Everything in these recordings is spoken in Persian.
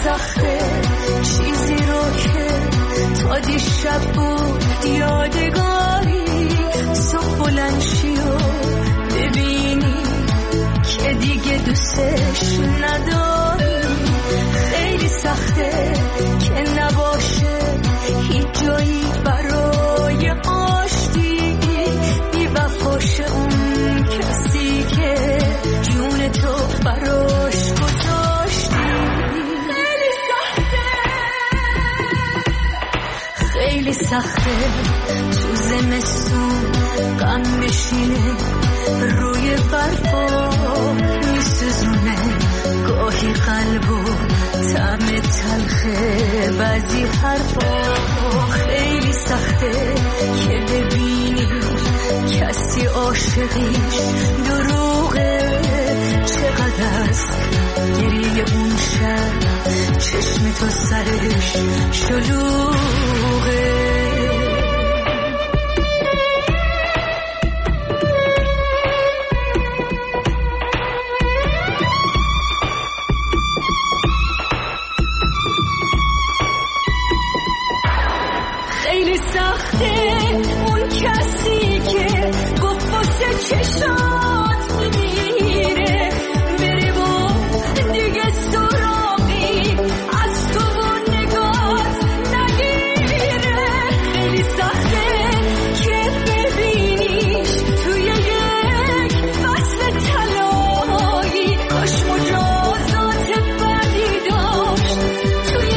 سخته چیزی رو که تا دیشب بود یادگاری، صبح بلند شی و ببینی که دیگه دوستش نداری. خیلی سخته که نباشه هیچ جایی برای آشتی، بی وفاش اون کسی که جون تو براش گذاشتی. خیلی سخته، خیلی سخته تو زمستون غم بشینه روی برفا میسوزونه گاهی قلبو طعم تلخه بعضی حرفا. خیلی سخته که ببینی کسی عاشقیش دروغه، چقدر از گریه اون شب چشم تو سرش شلوغه. خیلی سخته اون کسی که گفت واسه چشات میمیره، بره و دیگه سراغی از تو و نگات نگیره. خیلی سخته که ببینیش توی یک فصل طلایی، کاش مجازات بدی داشت توی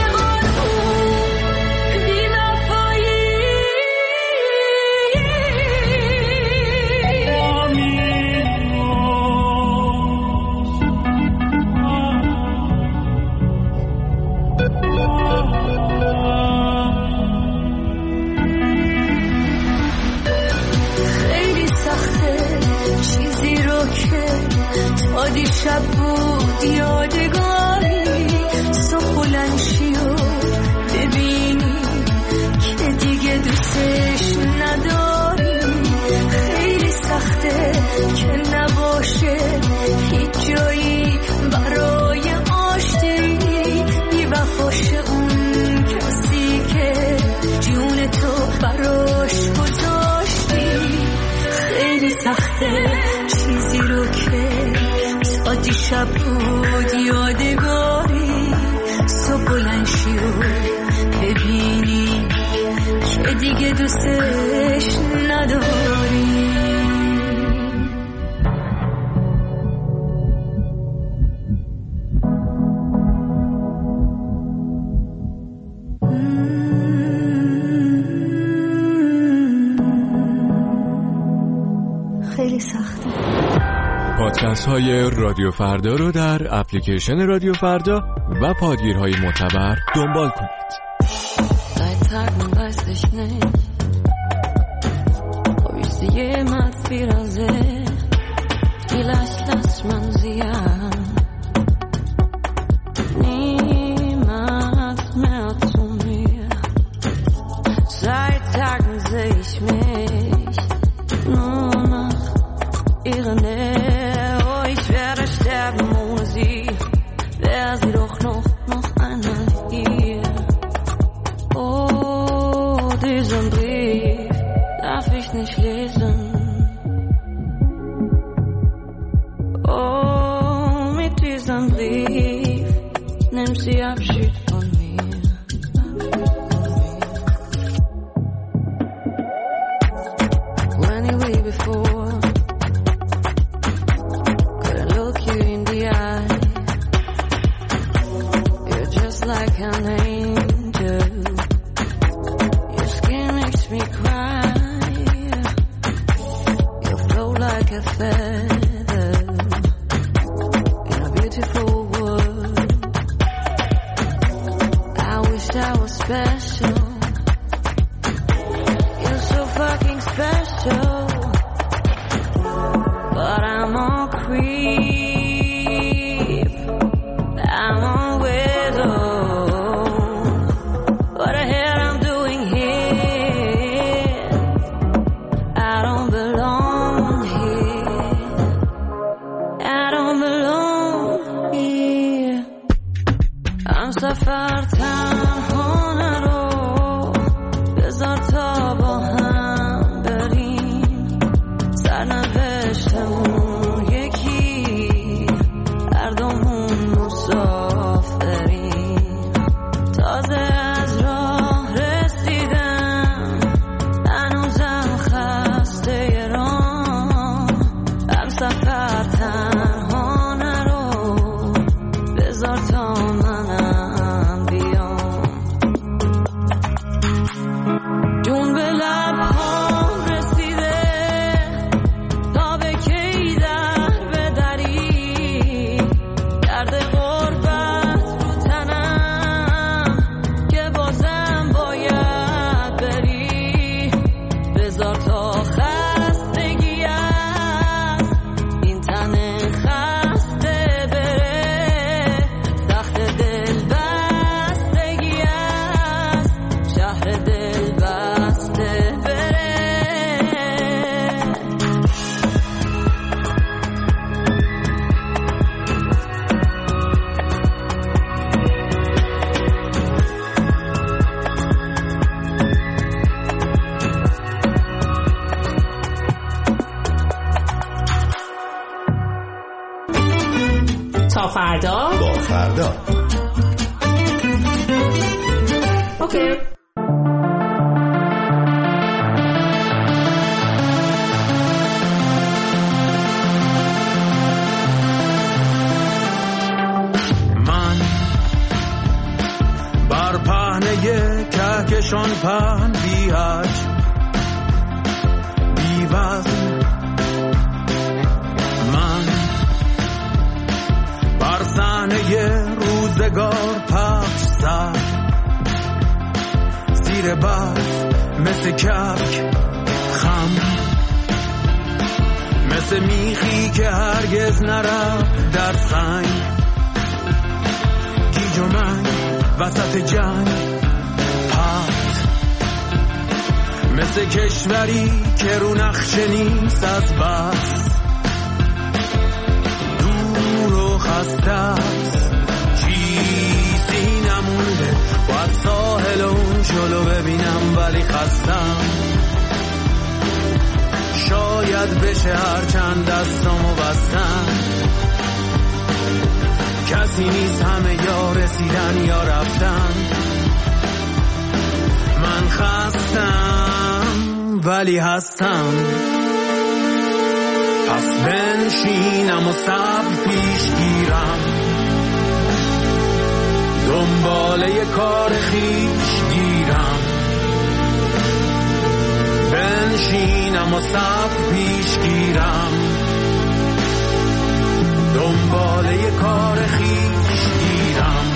دیشب بود یادگاری، صبح بلند شی و ببینی که دیگه دوستش نداری. خیلی سخته که نباشه هیچ جایی برای آشتی، بی وفاش اون کسی که جون تو براش گذاشتی. خیلی سخته چیزی رو که دیشب بود یادگاری، صبح بلند شی و ببینی که دیگه دوستش نداری. خیلی سخته. پادکست های رادیو فردا رو در اپلیکیشن رادیو فردا و پادگیرهای معتبر دنبال کنید. Seit Tagen weiß ich nicht, ob ich sie jemals wiedersehe. Vielleicht lässt man sie ja niemals mehr zu mir. Seit Tagen sehe ich mich nur nach ihrer Nähe. Oh, ich werde sterben ohne sie. Wäre sie doch noch einmal hier. Oh, diesen Brief darf ich nicht lesen. Oh, mit diesem Brief nimmt sie Abschied von mir. When you were before, couldn't look you in the eye. You're just like an angel. Your skin makes me cry. You float like a feather in a beautiful world. I wish I was special. You're so fucking special. But I'm a creep. I'm a widow. What the hell I'm doing here? I don't belong here. I don't belong here. همسفر تنها نرو، بذار تا با هم بریم، سرنوشتمون یکی، هر دومون مسافریم. تازه از راه رسیدم، هنوزم خسته راه، همسفر تنها نرو، بذار تا منم بیام. جون به لبهام رسیده، تا به کی در بدری، درد غربت رو تنم که بازم باید بری. بذار تا خستگی از این تن خسته بره، تخت دل بستگی از شهر دل بسته بره. تا فردا. با فردا. اوکی. من بر پهنه کهکشان پهن بی حج بی وزن، من بر صحنه روزگار پخش سر، زیر برف مثل کبک خم، مثل میخی که هرگز نرفت در سنگ، گیج و منگ وسط جنگ پرد، مثل کشوری که رو نقشه نیست از بس، دور و خسته است، چیزی نمونده، باید ساحل اون جلو ببینم ولی خستم، شاید بشه هرچند دستامو بستم، کسی نیست، همه یا رسیدن یا رفتن، من خستم ولی هستم. پس بنشینم و صبر پیش گیرم، دنباله کار خیش گیرم، بنشینم و صبر پیش گیرم، دنباله کار خیش گیرم.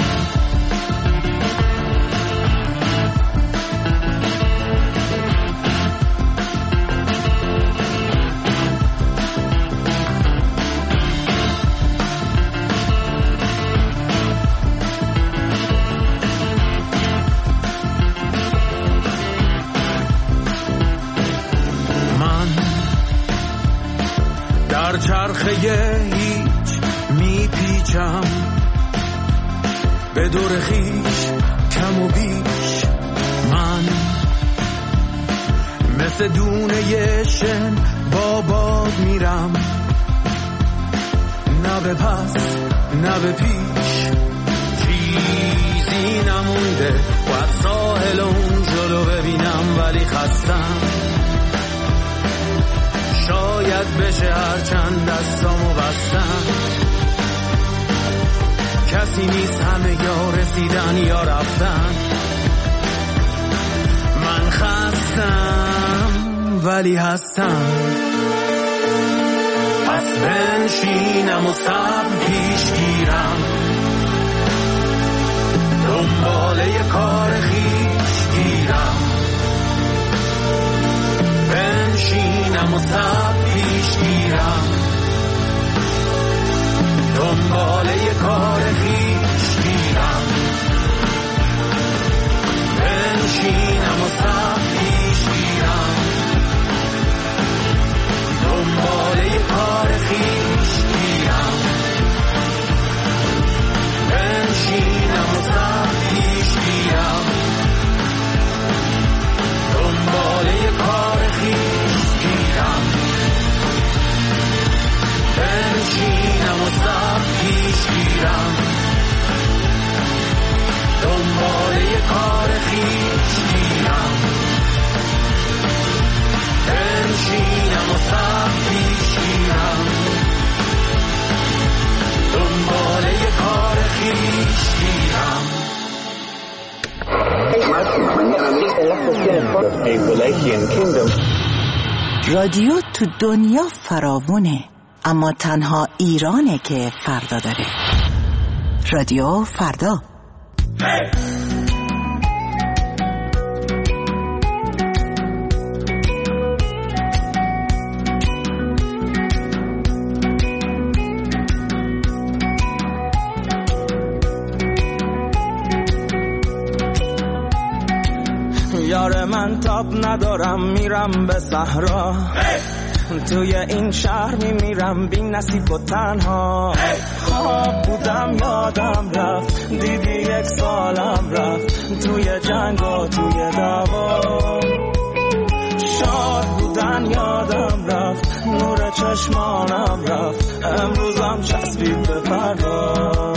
در چرخه هیچ میپیچم، به دور خیش کم و بیش، من مثل دونه شن با باد میرم، نه به پس نه به پیش، چیزی نمونده، باید ساحل اون جلو ببینم ولی خستم، شاید بشه هرچند دستامو بستم، کسی نیست، همه یا رسیدن یا رفتن، من خستم ولی هستم. پس بنشینم و صبر پیش گیرم، دنباله کار خیش گیرم، بنشینم و صبر پیش گیرم، دنباله کار خیش گیرم، بنشینم و صبر پیش گیرم، دنباله کار خیش گیرم، بنشینم و کار خیش گیرم، بنشینم و سر پیش گیرم، دنباله کار خیش گیرم. رادیو تو دنیا فراوونه، اما تنها ایرانه که فردا داره. رادیو فردا. یار من تاب ندارم میرم به صحرا، توی این شهر میمیرم بی نصیب و تنها. خواب بودم یادم رفت، دیدی 1 سالم رفت، توی جنگ و توی دعوا. شاد بودن یادم رفت، نور چشمانم رفت، امروزم چسبید به فردا.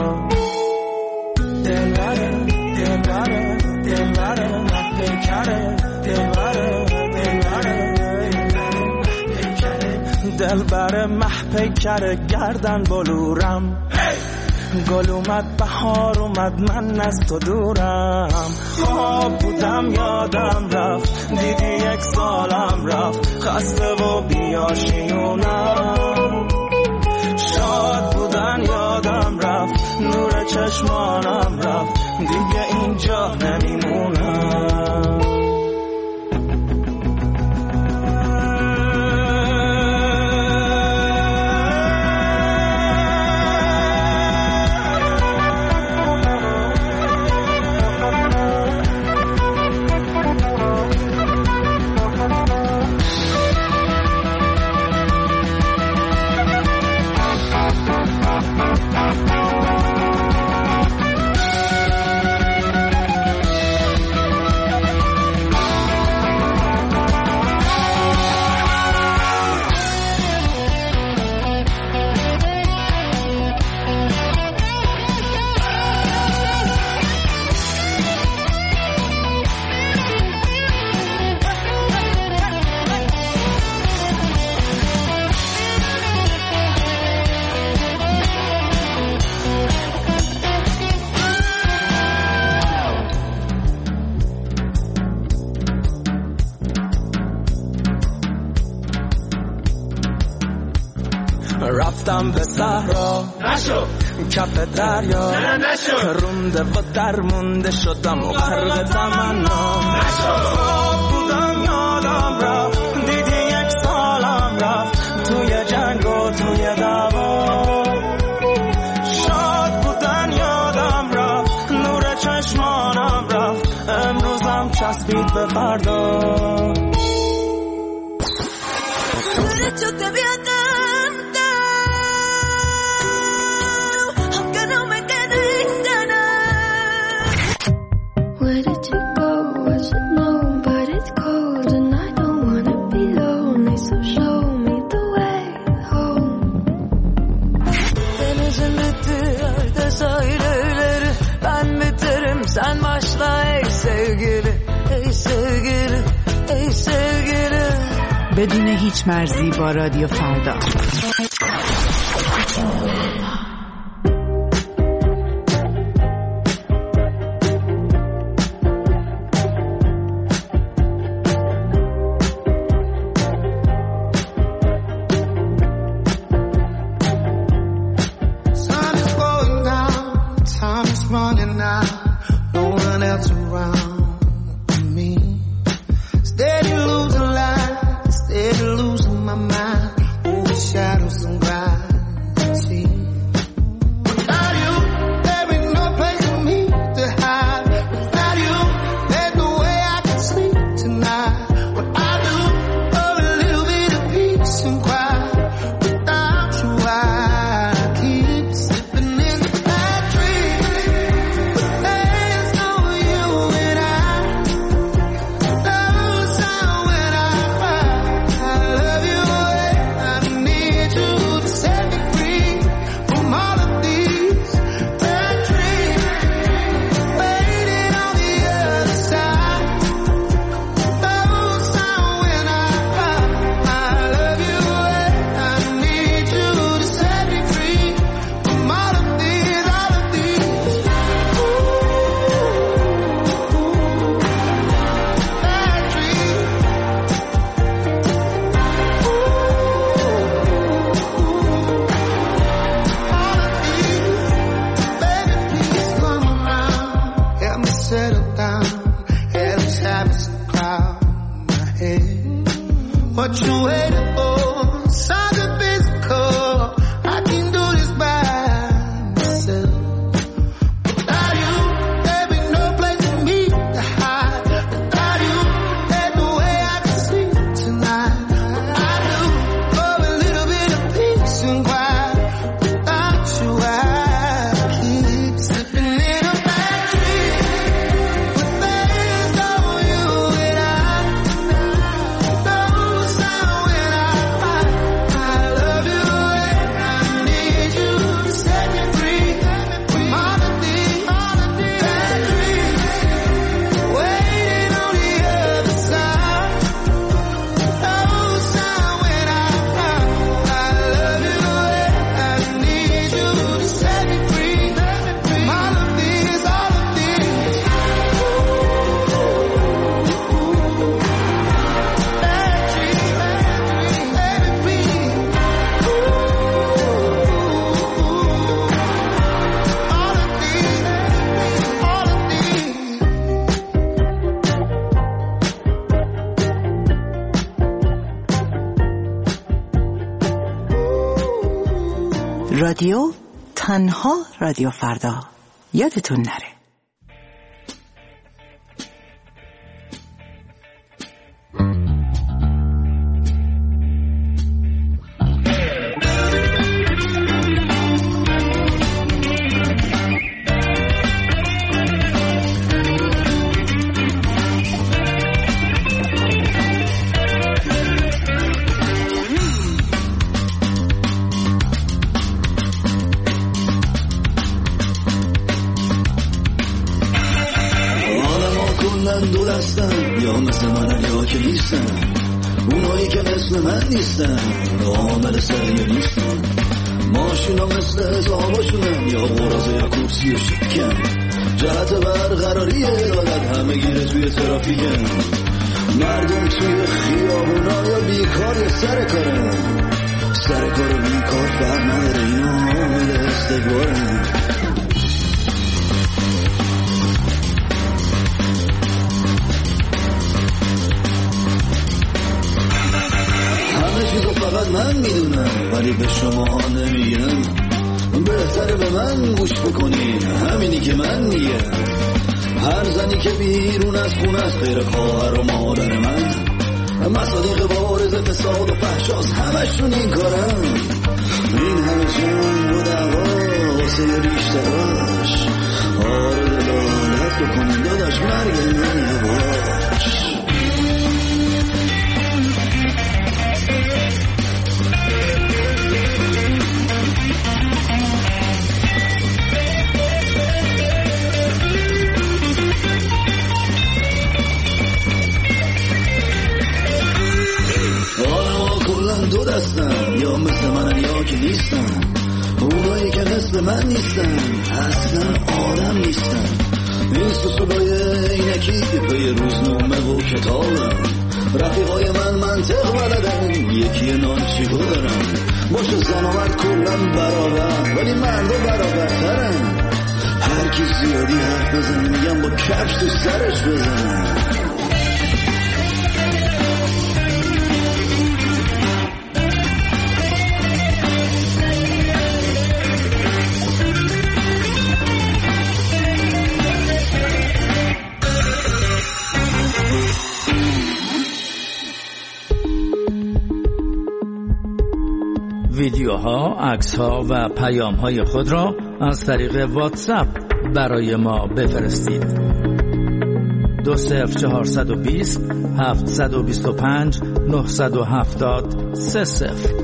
دلبره دلبره دلبره محبکره، دلبره دلبره دلبره محپیکره، گردن بلورم. گل اومد بهار اومد من از تو دورم. خواب بودم یادم رفت، دیدی 1 سالم رفت، خسته و بیاشیونم. شاد بودن یادم رفت، نور چشمانم رفت، دیگه اینجا نمیمونم. رفتم به صحرا نشو، کف دریا نشو، رونده و درمونده شدم و غرق تمنا نشو. خواب بودم یادم رفت، دیدی 1 سالم رفت، توی جنگ و توی دعوا. شاد بودن یادم رفت، نور چشمانم رفت، امروزم چسبید به فردا. Sen başla ey sevgili, ey sevgili, ey sevgili. بدون هیچ مرزی با رادیو فردا. When what you waiting for. Something physical, I can do this by myself. Without you, there be no place for me to hide. Without you, there's no way I can sleep tonight. I do for a little bit of peace and quiet. Without you, I keep slipping in a bad dream. With things on you and I don't sound when I cry. I love you and I need you to set me free from all of these bad dreams waiting on the other side. Don't sound when I cry. I love you and I need you to set me free from all of these bad dreams, رادیو تنها رادیو فردا. یادتون نره. دو دستن یا مثل من یا که نیستن، اونایی که مثل من نیستن عامل سریع نیستن. ماشینا مثل حساباشونن یا قرازه یا کرسی و شکن، جهت برقراری ارادت همه گیره توی ترافیکن. مردم توی خیابونا یا بیکار یا سر کارن، سر کار و بیکار فرق نداره، اینا عامل استکبارن. فقط من میدونم ولی به شما نمیگم. بهتره به من گوش بکنین، همینی که من میگم. هر زنی که بیرون از خونه است غیر خواهر و مادر من، مصادیق بارز فساد و فحشاست همشون این کارن. این همه جنگ و دعوا واسه بیشتراش، آره دلالت بکنین داداش مرگ من یواش. دو دستن یا مثل من یا که نیستن، اونایی که مثل من نیستن اصلا آدم نیستن. این سوسولای اینکی که پی روزنامه و کتابن، رفیقای من منطق بلدن، یکی نانچیگو دارن. باشه زن و مرد کلن برابر ولی مردا برابرترن. هر کی زیادی حرف بزنه میگم با کفش تو سرش بزنن. ویدیوها، عکس‌ها و پیام‌های خود را از طریق واتساپ برای ما بفرستید. 20420 725 970 30.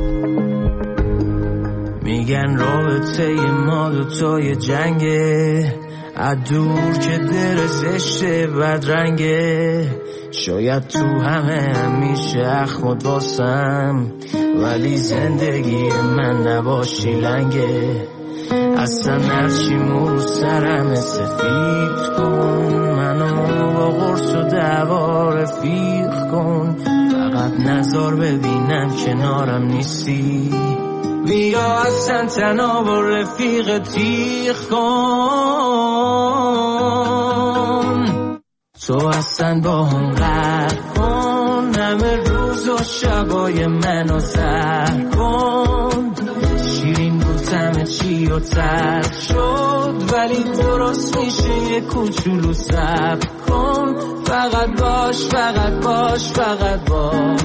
میگن رابطه ما دوتای جنگه، از دور که دل زشته بدرنگه. شاید تو همه میشه اخمد باسم، ولی زندگی من نباشی لنگه. اصلا نرچیمو رو سرم سفید کن، منو با قرص و دعوا رفیق کن. فقط نظر ببینم کنارم نیستی، بیا اصلا تنها با رفیق تیغ کن. تو اصلا با هم قرد کن، همه روز و شبای منو سر کن. شیرین بود همه چی و تلخ شد، ولی درست میشه یه کوچولو صبر کن. فقط باش فقط باش فقط باش.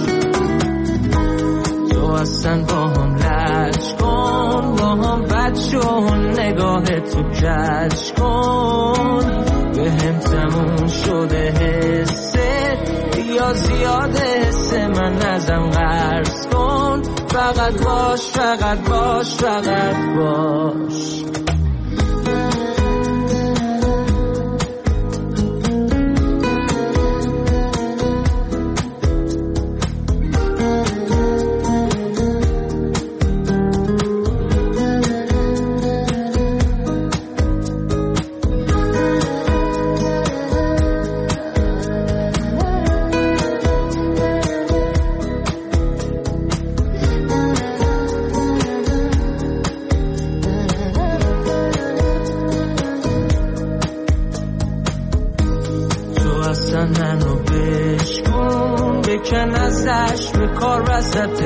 تو اصلا با هم لج کن، با هم بد شو، نگاه تو کج کن. به هم تموم شده حست، یا زیاده حس من ازم قرض کن. فقط باش فقط باش فقط باش. وسط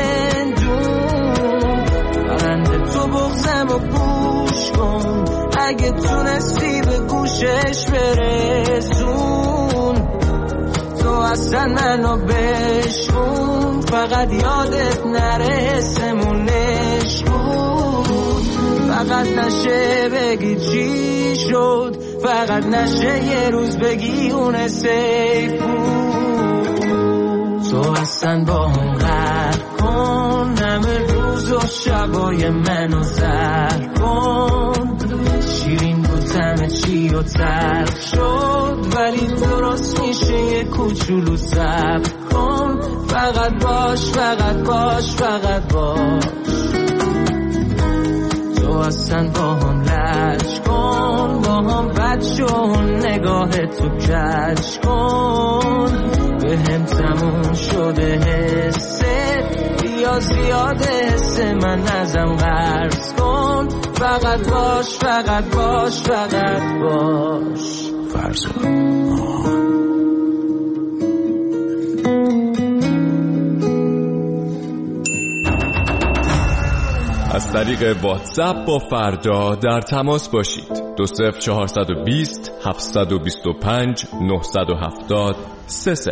زندون برنده تو بغزم و گوش کن، اگه تونستی به گوشش برسون. تو اصلا منو بشکن، فقط یادت نره حسمونش بود. فقط نشه بگی چی شد، فقط نشه یه روز بگی اون سیف بود. تو اصلا با هم غرق کن، همه روز و شبای منو سر کن. شیرین بود همه چی و تلخ شد، ولی درست میشه یه کوچولو صبر کن. فقط باش فقط باش فقط باش. تو اصلا با هم لج کن، با هم بد شو، نگاه تو کج کن. به هم تموم شده حست، یا زیاده حس من ازم قرض کن. فقط باش فقط باش فقط باش. فرض کن از طریق واتساپ با فردا در تماس باشید. 20420 725 970 30.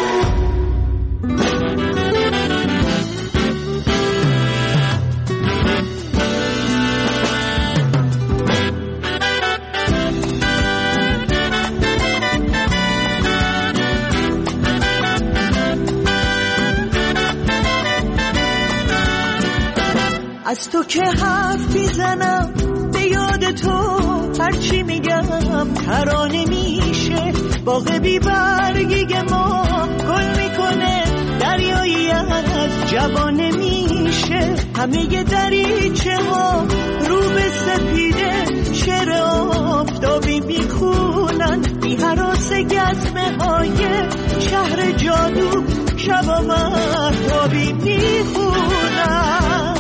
از تو که حرف میزنم به یاد تو، هرچی میگم ترانه میشه. باغ بی برگی ما گل میکنه، دریایی از جوانه میشه. همه دریچه ها رو به سپیده، شعر آفتابی میخونن. بی حراس گزمه های شهر جادو، شبا مهتابی میخونن.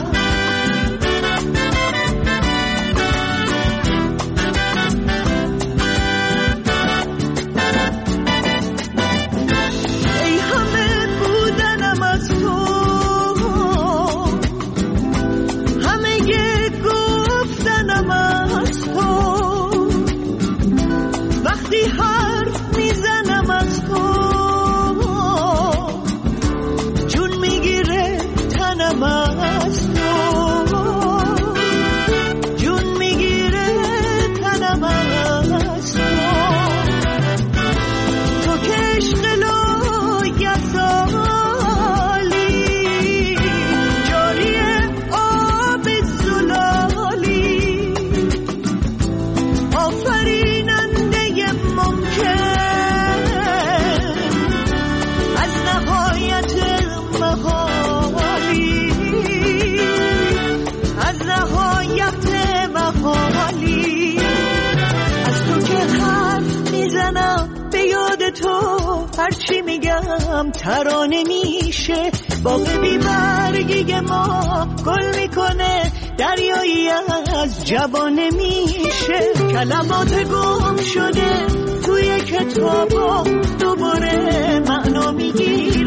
هرچی میگم ترانه میشه. باغ بی برگی ما گل میکنه، دریایی از جوانه میشه. کلمات گم شده توی کتابا دوباره معنا میگیره.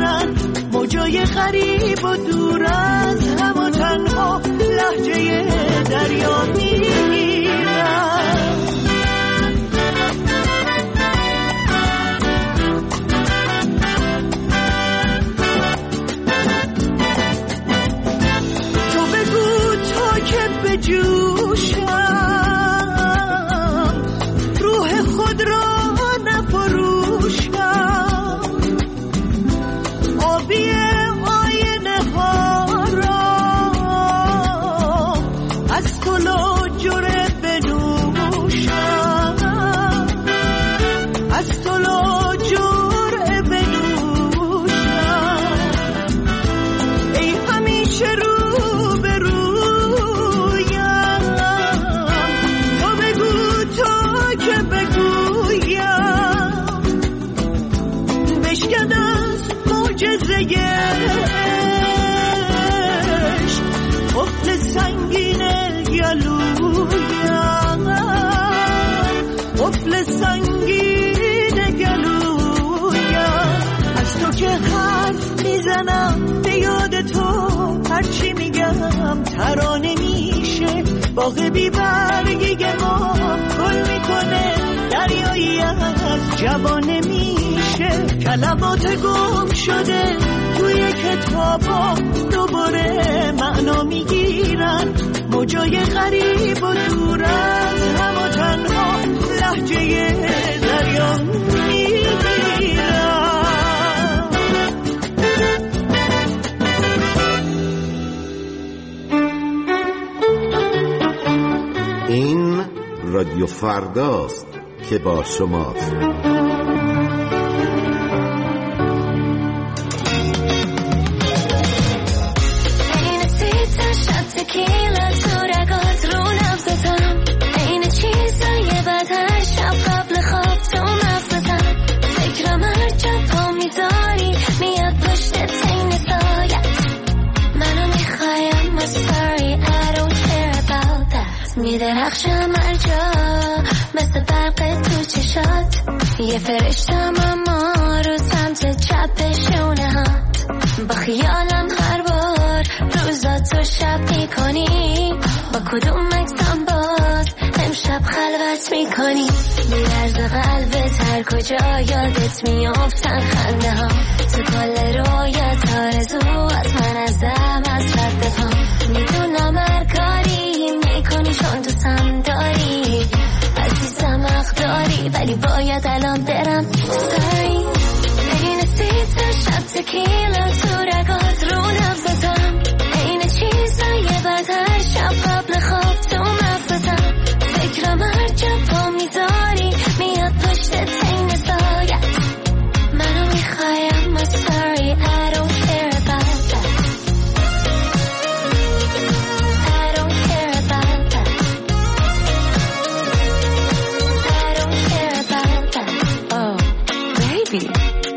غریب و دور از هم و تنها لهجه دریا میگیرم. تو بگو تا که بجوشم روح خود را نفروشم، آبی آینه ها را از تو لاجره بنوشم، از تو لاجره بنوشم. ای همیشه رو به رویم، تو بگو تا که بگویم، بشکن از معجزه عشق قفل سنگین گلویم، قفل سنگین گلویم. از تو که حرف میزنم به یاد تو، هرچی میگم ترانه میشه. باغ بی برگی ما گل میکنه، دریایی از جوانه میشه. کلمات گم شده توی کتابا دوباره معنا میگیرن، موجای غریب و دور از هم و تنها لهجه دریا میگیرن. این رادیو فرداست که با شماست. تکیلا تو رگات رو نبزتم، این چیزای بد هر شب قبل خواب تو مغزتم. فکرم هر جا پا میذاری میاد پشت تین سایت، منو میخوایم I'm sorry I don't care about that. میدرخشم هر جا مثل برق تو چشات، یه فرشتم اما رو سمت چپ شونه هات. با خیالم هر بار روزا تو شب میکنی، با کدوم مکسم باز امشب خلوت میکنی. میرز قلبت هر کجا یادت میافتن خنده ها، تو کل رویت آرزو از من ازم از رد پا. میدونم هر کاری میکنی چون دوستم داری، عزیزم حق داری ولی باید الان برم. Sorry این سیت شب تکیلا تو رگات رو نبزتم، این چیزای بد هر شب قبل خواب تو مغزتم. فکرم هر جا پا میذاری میاد پشت تین سایت، منو میخوایم I'm sorry I don't care about that. I don't care about that. I don't care about that. Oh baby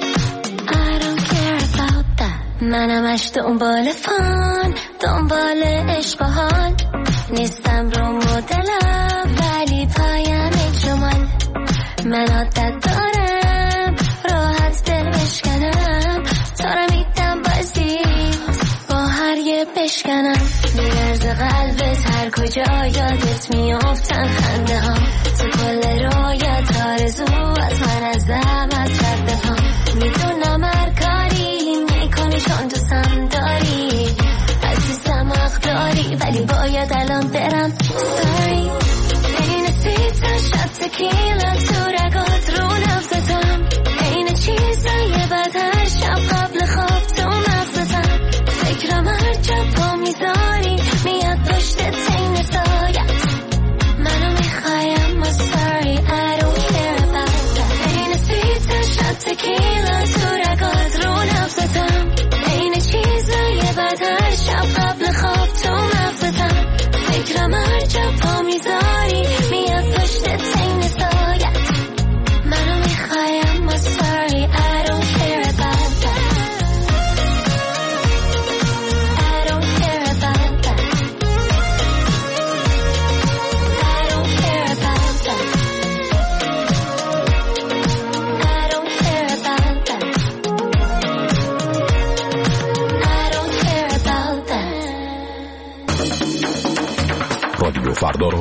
منمش دنبال فان، دنبال عشق و حال، نیستم رو مدلم ولی پایم جمال. من عادت دارم راحت دل بشکنم، تو رو میدم بازی با هر یه بشکنم. میرز قلبت هر کجا یادت میافتن خنده ها، تو کل رویت آرزو از من ازم از رد پا. میدونم هر کاری میکنی چون دوستم داری، عزیزم حق داری ولی باید الان برم. Sorry این سیت شب تکیلا تو رگات رو نبزتم، این چیزای بد هر شب قبل خواب تو مغزتم. فکرم هر جا پا میذاری میاد پشت تین سایت، منو میخوایم I'm sorry I don't care about that. این سیت شب تکیلا تو رگات رو نبزتم، این چیزای بد هر شب قبل خواب تو مغزتم. فکرم هر جا پا میذاری میاد پشت تین سایت، منو میخوایم I'm sorry I don't care about that. I don't care about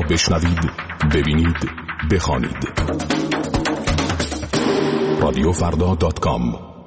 بشنوید، ببینید، بخوانید. radiofrda.com.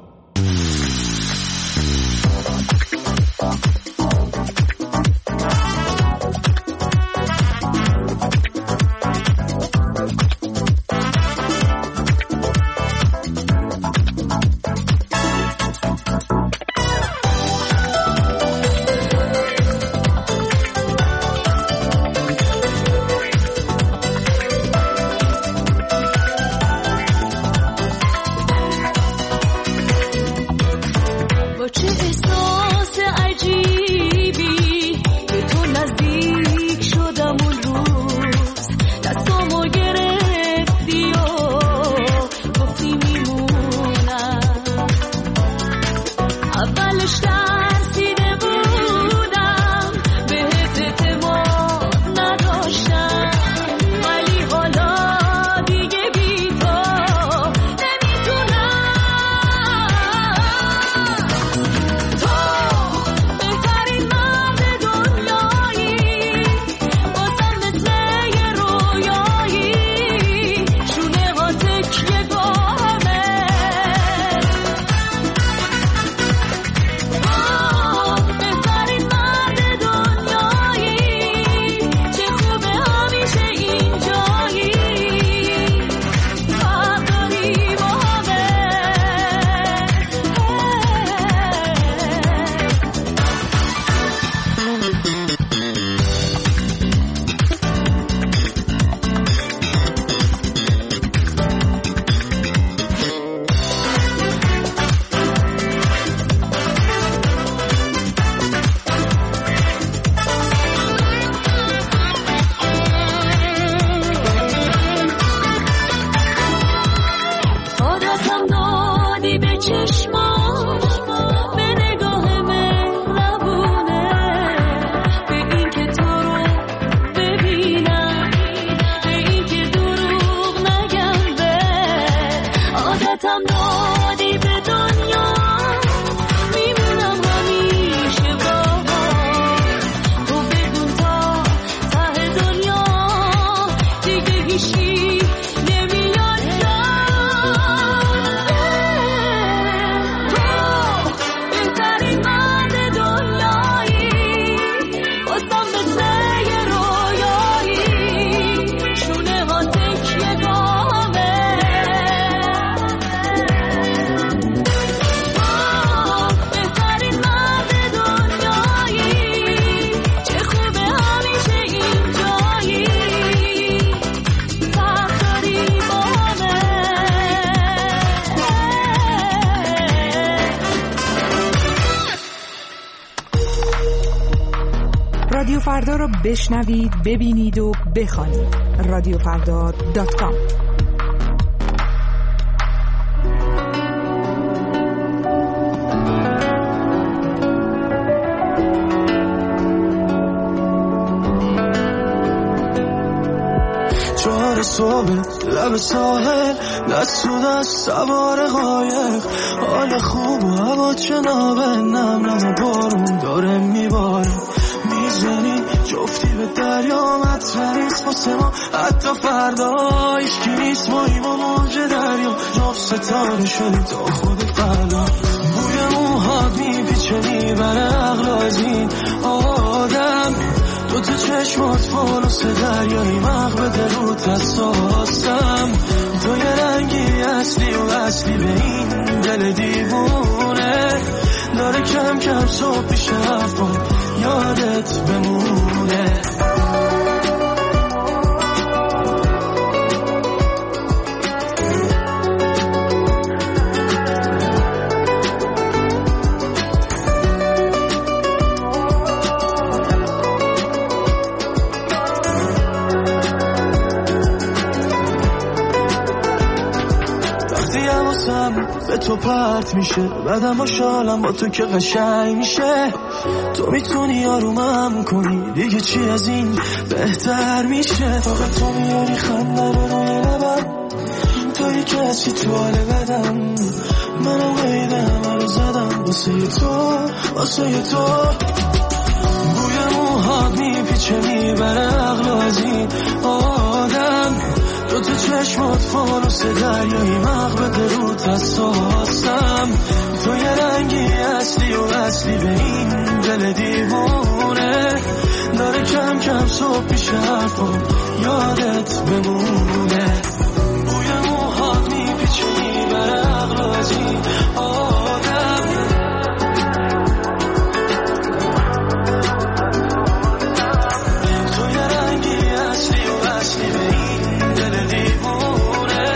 رادیو فردا رو بشنوید، ببینید و بخوانید. radiofrda.com. چهار صبح لب ساحل، دست تو دست سوار قایق، حال خوب و هوا جنابه، نم نم بارون داره میباره، میزنی جفتی به دریا، مطرحیست واسه ما حتی فردا، هیچکی نیست ماییم و موج دریا، جفت ستاره شدی تا خود فردا، بوی موهات میپیچه میبره عقل از این آدم، دوتا چشمات فانوس دریایی، مغبت رو تصاستم، تو یه رنگی اصلی و اصلی به این دل دیوونه، داره کم کم صبح پیش حرفان یادت بمونه. به تو پرت میشه بعدم با شالم، با تو که قشنگ میشه، تو میتونی آرومم کنی دیگه، چی از این بهتر میشه، فقط تو میاری خنده رو روی لبم، توی کسی تو حال بدم، منم قید همه رو زدم واسه تو، واسه تو، بوی موهات موهات میپیچه میبره عقل از این آدم دو تا چشمات فانوس دریایی مغبت رو حساسم تو یه رنگی اصلی و اصلی به این دل دیوونه داره کم کم صبح پیش حرفم یادت بمونه بوی موهات میپیچه میبره عقل از این آدم تو یه رنگی اصلی و اصلی به این دل دیوونه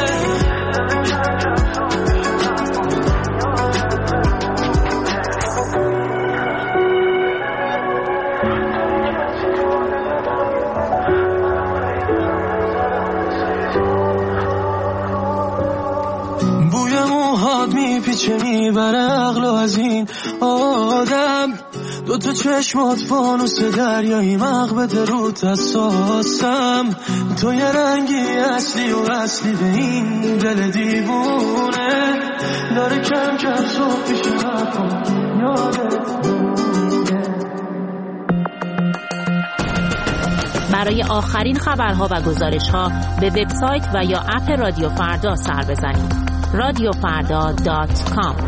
میپیچه میبره عقل از این آدم دو تا چشمات فانوس دریایی مغبت رو حساسم تو یه رنگی اصلی و اصلی به این دل دیوونه داره کم کم صبح پیش حرفم یادت بمونه. برای آخرین خبرها و گزارش‌ها به وبسایت و یا اپ رادیو فردا سر بزنید. radiofarda.com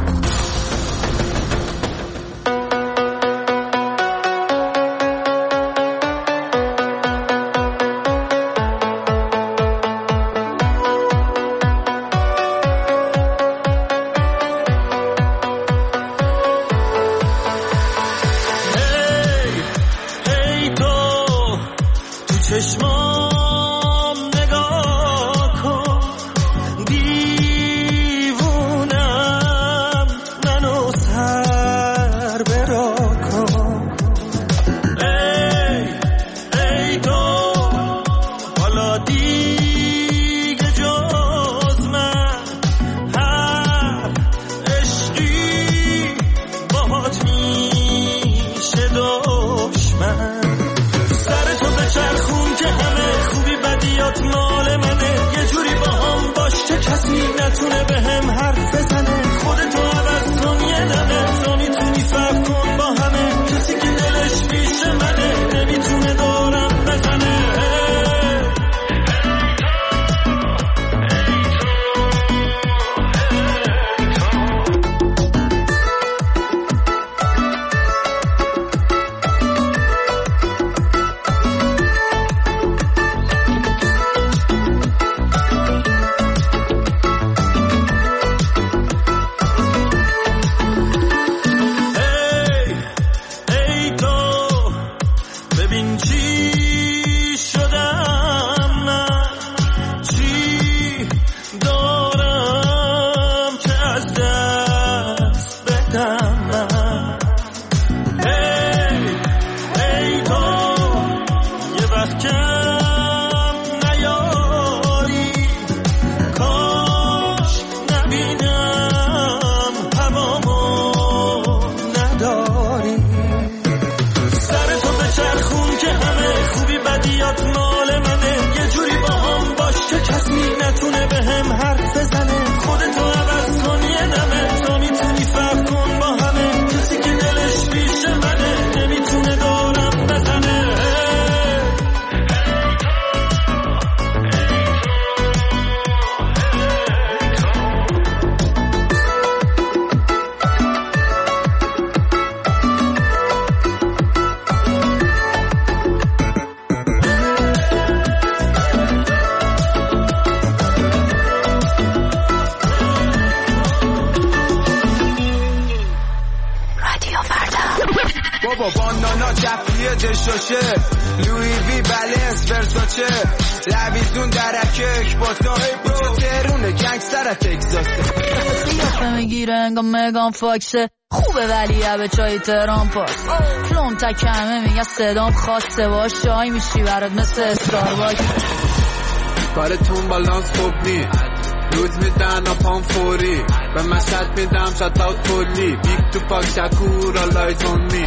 بانانا جفریه دشاشه لوی وی بلنس ورساچه لبیتون درکک باسا اینجا تهرونه گنگستر تگزاسه سیاسه میگیره انگا مگان فاکسه خوبه ولی به چای تهران پاس فلوم تکمه میگه صدام خواسته باش چای میشی برات مثل استارباکس کارتون بالانس خوب نی روز میدن پام فوری به مشهد میدم شد اوت کلی بیگ تو پاک شکور آلایز اون می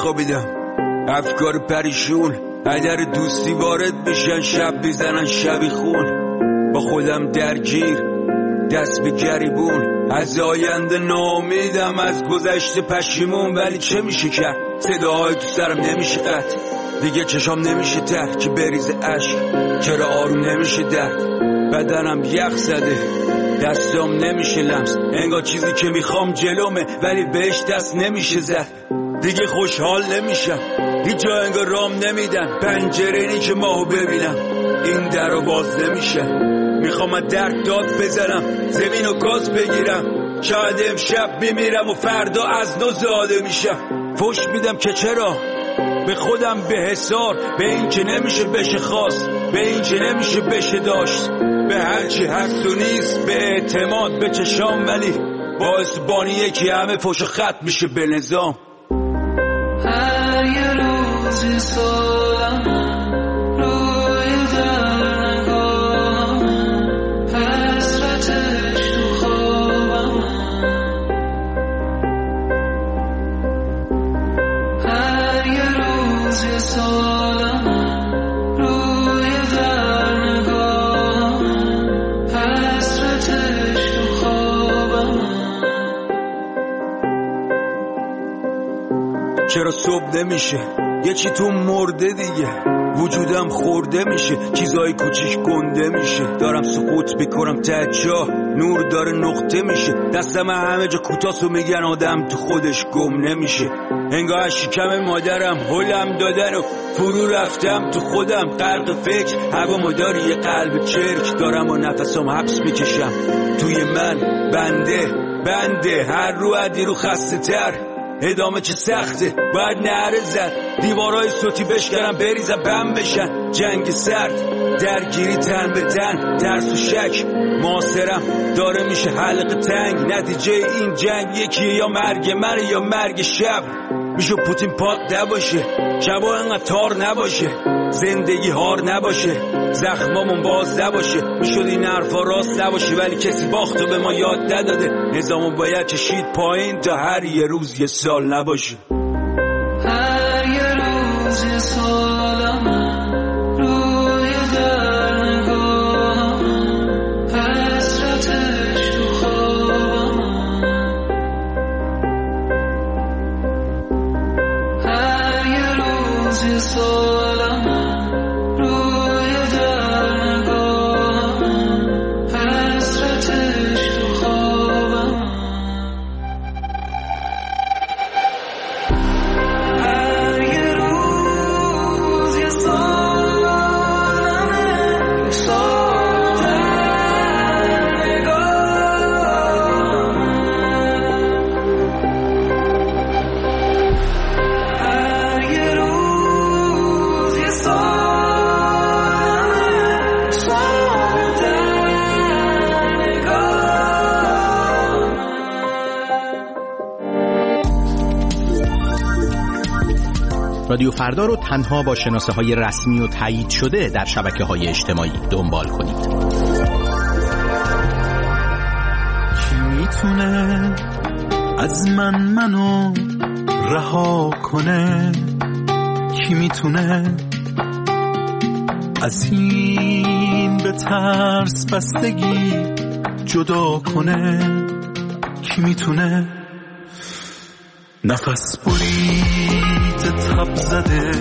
خوابیدم افکار پریشون اگر دوستی وارد میشن شب بیزنن شبی خون با خودم درگیر دست به گریبون از آینده ناامیدم از گذشته پشیمون ولی چه میشه کرد صداهای تو سرم نمیشه قطع دیگه چشام نمیشه تر که بریز عشق چرا آروم نمیشه درد بدنم یخ زده دستام نمیشه لمس انگار چیزی که میخوام جلومه ولی بهش دست نمیشه زد دیگه خوشحال نمیشم هیچ جا انگار رام نمیدن پنجره اینی که ماهو ببینم این درو باز نمیشه میخوام از درد داد بزنم زمین و گاز بگیرم شاید امشب میمیرم و فردا از نو زاده میشم فوش میدم که چرا به خودم به حسار به این که نمیشه بشه خواست به این که نمیشه بشه داشت به هرچی هست و نیست به اعتماد به چشام ولی باعث بانی یکی همه فوش خط میشه به نظام هر یه روزی سالم روی در نگاهم حسرتش تو خوابم هر یه روزی سالم روی در نگاهم حسرتش تو خوابم چرا صبح نمیشه یه چی تو مرده دیگه وجودم خورده میشه چیزای کوچیک گنده میشه دارم سقوط میکنم ته جا نور داره نقطه میشه دستم همه جا کوتاسو میگن آدم تو خودش گم نمیشه انگار شکم مادرم هلم دادن و فرو رفتم تو خودم غرق فکر هوا مداری یه قلب چرک دارم و نفسم حبس میکشم توی من بنده هر رو عدی رو خسته تر ادامه چه سخته باید نعره زد دیوارای صوتی بشکنم بریزم بم بشن جنگ سرد درگیری تن به تن ترس و شک معاصرم داره میشه حلقه تنگ نتیجه این جنگ یکیه یا مرگ من یا مرگ شب میشه پوتین پاک نباشه شبا انقدر تار نباشه زندگی هار نباشه زخمامون باز نباشه میشد این حرفا راست نباشه ولی کسی باختو به ما یاد نداده نظامو باید کشید پایین تا هر یه روز یه سال نباشه هر یه روز یه سالم روی در نگاهم حسرتش تو خوابم هر یه روز یه سالم روی در نگاهم حسرتش تو خوابم هر یه روز یه سالمه سال در نگاهم هر یه روز یه سالمه سال در نگاهم رادیو فردا رو تنها با شناسه های رسمی و تایید شده در شبکه های اجتماعی دنبال کنید. کی میتونه از منو رها کنه کی میتونه از این به ترس بستگی جدا کنه کی میتونه نفس برید تب زده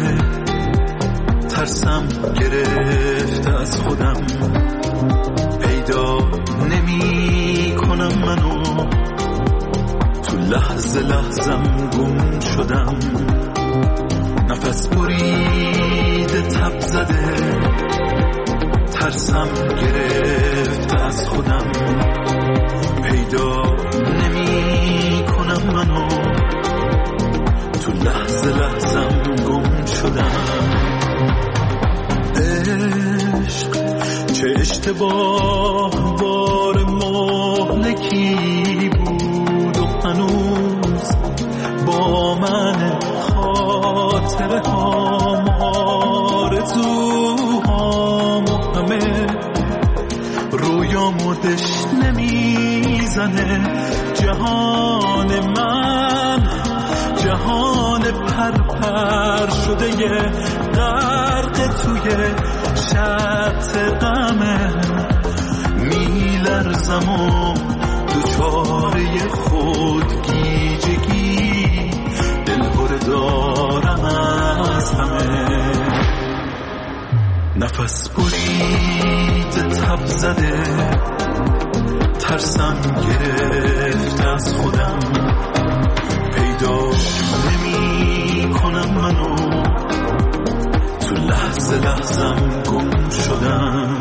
ترسم گرفته از خودم پیدا نمی کنم منو تو لحظم گم شدم نفس برید تب زده ترسم گرفته از خودم پیدا نمی کنم منو تو لحظم گم شدم عشق چه اشتباه بار مهلکی بود و هنوز با من خاطره هام آرزوهام و همه رویا مردش نمیزنه جهان من جهان پرپر شده غرق توی شط غمه، میلرزم و دوچاره خودگیجگی، دلبر دارم از همه. نفس برید تب زده، ترسم گرفت از خودم، پیدا نمی کنم منو، تو لحظه لحظم گم شدم.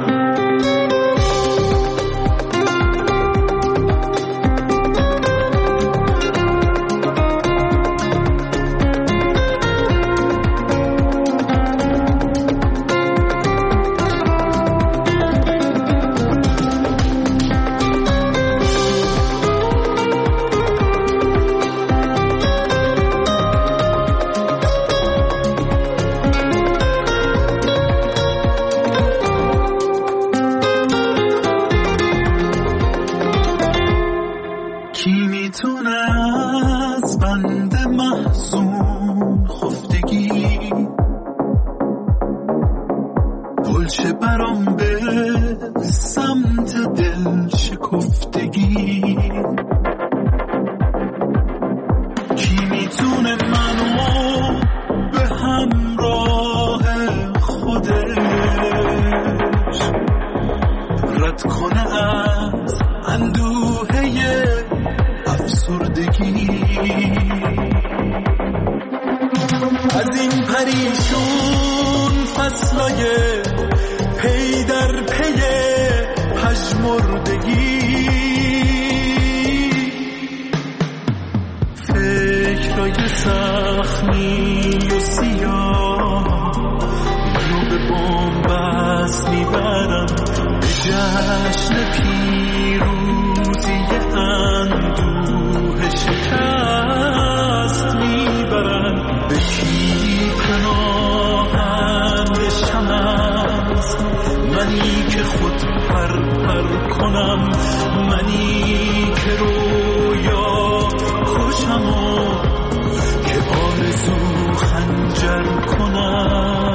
از این پریشون فصلای پی در پی پژمردگی، فکرای زخمی و سیاه منو به بن‌بست میبرن، به جشن پیروزی اندوه شکست میبرن. به کی پناهند شمس، منی که خود پر کنم، منی که رویا کشم و که آرزو خنجر کنم.